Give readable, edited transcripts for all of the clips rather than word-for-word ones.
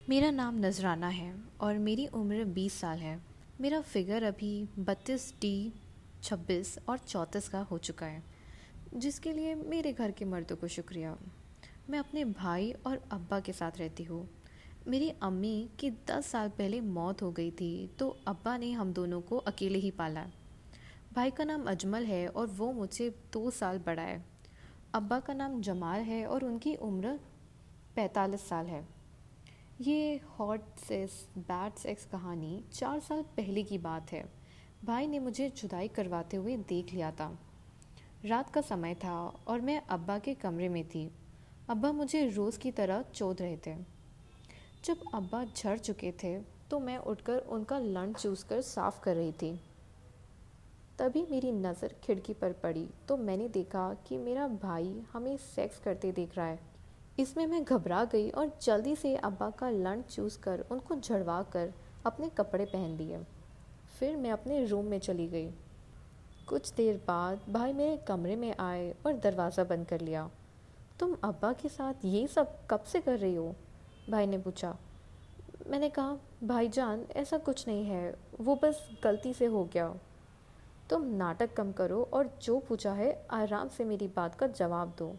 मेरा नाम नजराना है और मेरी उम्र 20 साल है। मेरा फिगर अभी 32 डी 26 और 34 का हो चुका है, जिसके लिए मेरे घर के मर्दों को शुक्रिया। मैं अपने भाई और अब्बा के साथ रहती हूँ। मेरी अम्मी की 10 साल पहले मौत हो गई थी, तो अब्बा ने हम दोनों को अकेले ही पाला। भाई का नाम अजमल है और वो मुझसे 2 साल बड़ा है। अब्बा का नाम जमाल है और उनकी उम्र 45 साल है। ये हॉट सेस बैड सेक्स कहानी 4 साल पहले की बात है। भाई ने मुझे जुदाई करवाते हुए देख लिया था। रात का समय था और मैं अब्बा के कमरे में थी। अब्बा मुझे रोज़ की तरह चोद रहे थे। जब अब्बा झड़ चुके थे तो मैं उठकर उनका लंच चूस कर साफ कर रही थी। तभी मेरी नज़र खिड़की पर पड़ी तो मैंने देखा कि मेरा भाई हमें सेक्स करते देख रहा है। इसमें मैं घबरा गई और जल्दी से अब्बा का लंच चूस कर उनको झड़वा कर अपने कपड़े पहन लिए। फिर मैं अपने रूम में चली गई। कुछ देर बाद भाई मेरे कमरे में आए और दरवाज़ा बंद कर लिया। तुम अब्बा के साथ ये सब कब से कर रही हो? भाई ने पूछा। मैंने कहा, भाईजान ऐसा कुछ नहीं है, वो बस गलती से हो गया। तुम नाटक कम करो और जो पूछा है आराम से मेरी बात का जवाब दो।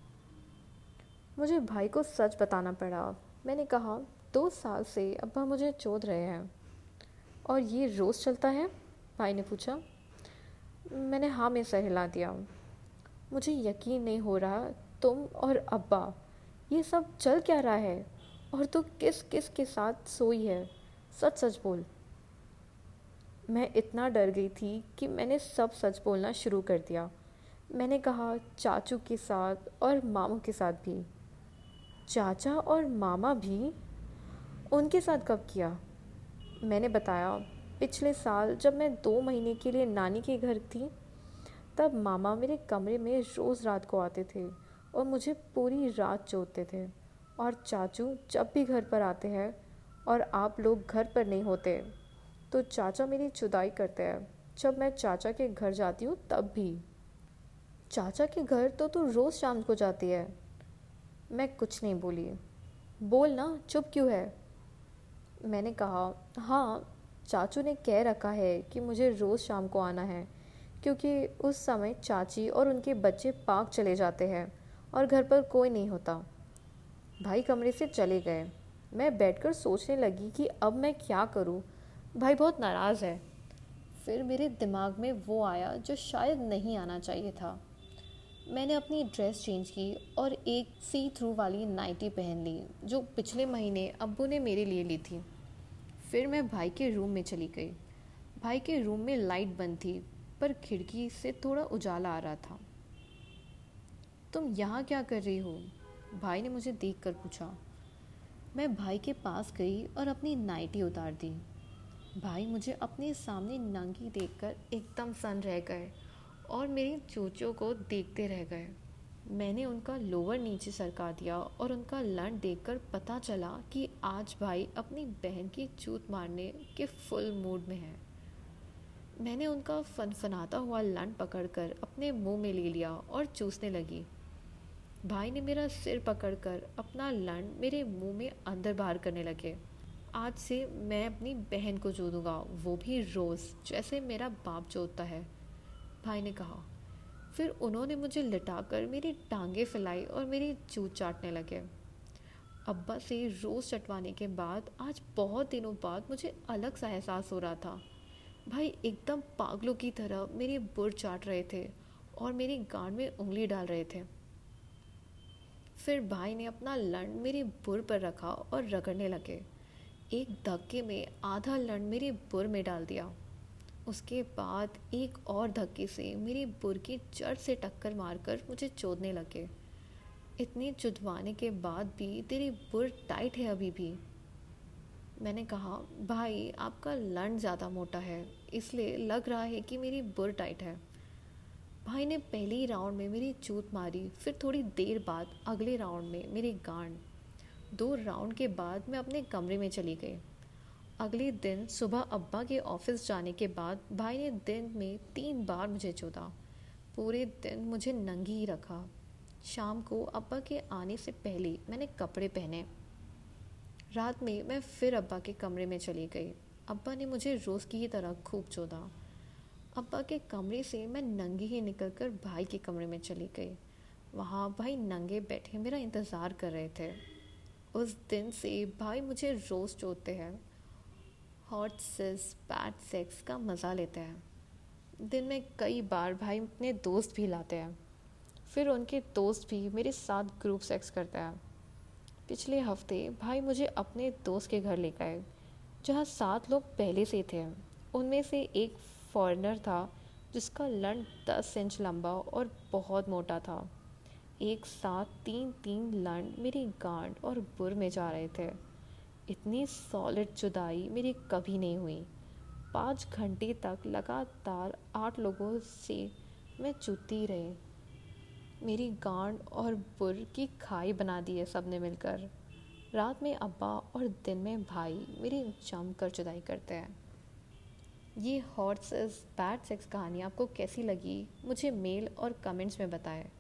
मुझे भाई को सच बताना पड़ा। मैंने कहा, 2 साल से अब्बा मुझे चोद रहे हैं। और ये रोज़ चलता है? भाई ने पूछा। मैंने हाँ में सर हिला दिया। मुझे यकीन नहीं हो रहा, तुम और अब्बा ये सब चल क्या रहा है? और तू किस किस के साथ सोई है? सच सच बोल। मैं इतना डर गई थी कि मैंने सब सच बोलना शुरू कर दिया। मैंने कहा, चाचू के साथ और मामू के साथ भी। चाचा और मामा भी? उनके साथ कब किया? मैंने बताया, पिछले साल जब मैं 2 महीने के लिए नानी के घर थी, तब मामा मेरे कमरे में रोज़ रात को आते थे और मुझे पूरी रात चोदते थे। और चाचू जब भी घर पर आते हैं और आप लोग घर पर नहीं होते, तो चाचा मेरी जुदाई करते हैं। जब मैं चाचा के घर जाती हूँ तब भी। चाचा के घर तो तू रोज़ शाम को जाती है। मैं कुछ नहीं बोली। बोल ना, चुप क्यों है? मैंने कहा, हाँ, चाचू ने कह रखा है कि मुझे रोज़ शाम को आना है, क्योंकि उस समय चाची और उनके बच्चे पार्क चले जाते हैं और घर पर कोई नहीं होता। भाई कमरे से चले गए। मैं बैठकर सोचने लगी कि अब मैं क्या करूं। भाई बहुत नाराज़ है। फिर मेरे दिमाग में वो आया जो शायद नहीं आना चाहिए था। मैंने अपनी ड्रेस चेंज की और एक सी थ्रू वाली नाइटी पहन ली, जो पिछले महीने अब्बू ने मेरे लिए ली थी। फिर मैं भाई के रूम में चली गई। भाई के रूम में लाइट बंद थी, पर खिड़की से थोड़ा उजाला आ रहा था। तुम यहाँ क्या कर रही हो? भाई ने मुझे देखकर पूछा। मैं भाई के पास गई और अपनी नाइटी उतार दी। भाई मुझे अपने सामने नंगी देखकर एकदम सन्न रह गए और मेरी चोचों को देखते रह गए। मैंने उनका लोअर नीचे सरका दिया और उनका लंड देखकर पता चला कि आज भाई अपनी बहन की चूत मारने के फुल मूड में है। मैंने उनका फनफनाता हुआ लंड पकड़कर अपने मुंह में ले लिया और चूसने लगी। भाई ने मेरा सिर पकड़कर अपना लंड मेरे मुंह में अंदर बाहर करने लगे। आज से मैं अपनी बहन को चूदूंगा, वो भी रोज़, जैसे मेरा बाप चोदता है, भाई ने कहा। फिर उन्होंने मुझे लिटाकर मेरी टांगें फैलाई और मेरी चूत चाटने लगे। अब्बा से रोज़ चटवाने के बाद आज बहुत दिनों बाद मुझे अलग सा एहसास हो रहा था। भाई एकदम पागलों की तरह मेरी बुर चाट रहे थे और मेरी गांड में उंगली डाल रहे थे। फिर भाई ने अपना लंड मेरी बुर पर रखा और रगड़ने लगे। एक धक्के में आधा लंड मेरी बुर में डाल दिया। उसके बाद एक और धक्के से मेरी बुर की जड़ से टक्कर मारकर मुझे चोदने लगे। इतने चुदवाने के बाद भी तेरी बुर टाइट है अभी भी। मैंने कहा, भाई आपका लंड ज़्यादा मोटा है, इसलिए लग रहा है कि मेरी बुर टाइट है। भाई ने पहले ही राउंड में मेरी चूत मारी, फिर थोड़ी देर बाद अगले राउंड में मेरी गांड। 2 राउंड के बाद मैं अपने कमरे में चली गई। अगले दिन सुबह अब्बा के ऑफिस जाने के बाद भाई ने दिन में 3 बार मुझे चूता। पूरे दिन मुझे नंगी ही रखा। शाम को अब्बा के आने से पहले मैंने कपड़े पहने। रात में मैं फिर अब्बा के कमरे में चली गई। अब्बा ने मुझे रोज़ की ही तरह खूब चोदा। अब्बा के कमरे से मैं नंगी ही निकलकर भाई के कमरे में चली गई। वहाँ भाई नंगे बैठे मेरा इंतज़ार कर रहे थे। उस दिन से भाई मुझे रोज़ चोदते हैं। हॉट सेक्स बैड सेक्स का मज़ा लेते हैं। दिन में कई बार भाई अपने दोस्त भी लाते हैं। फिर उनके दोस्त भी मेरे साथ ग्रुप सेक्स करते हैं। पिछले हफ्ते भाई मुझे अपने दोस्त के घर ले गए जहाँ 7 लोग पहले से थे। उनमें से एक फॉरेनर था जिसका लंड 10 इंच लंबा और बहुत मोटा था। एक साथ 3 लंड मेरी गांड और बुर में जा रहे थे। इतनी सॉलिड जुदाई मेरी कभी नहीं हुई। 5 घंटे तक लगातार 8 लोगों से मैं चूती रही। मेरी गांड और बुर की खाई बना दी है सबने मिलकर। रात में अब्बा और दिन में भाई मेरी जमकर जुदाई करते हैं। ये हॉट सेक्स बैड सेक्स कहानी आपको कैसी लगी मुझे मेल और कमेंट्स में बताएं।